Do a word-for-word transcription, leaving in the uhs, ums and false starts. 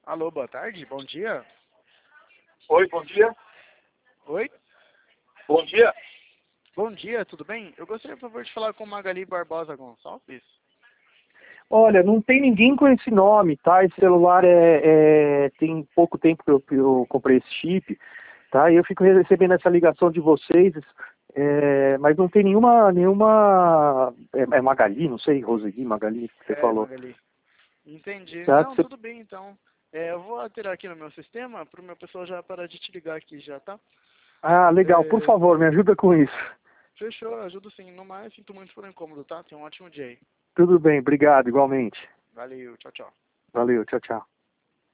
Alô, boa tarde, bom dia. Oi, bom dia. Oi? Bom dia. Bom dia, tudo bem? Eu gostaria, por favor, de falar com Magali Barbosa Gonçalves. Olha, não tem ninguém com esse nome, tá? Esse celular é, é- tem pouco tempo que eu, que eu comprei esse chip, tá? E eu fico recebendo essa ligação de vocês, é, mas não tem nenhuma, nenhuma, é, é Magali, não sei, Roseli, Magali, que você É, falou. Magali. Entendi. Tá? Não, Você- tudo bem, então. É, eu vou alterar aqui no meu sistema para o meu pessoal já parar de te ligar aqui já, tá? Ah, legal, por É, favor, me ajuda com isso. fechou, ajudo sim. No mais, sinto muito por incômodo, tá? Tenha um ótimo dia aí. Tudo bem, obrigado, igualmente. Valeu, tchau, tchau. Valeu, tchau, tchau.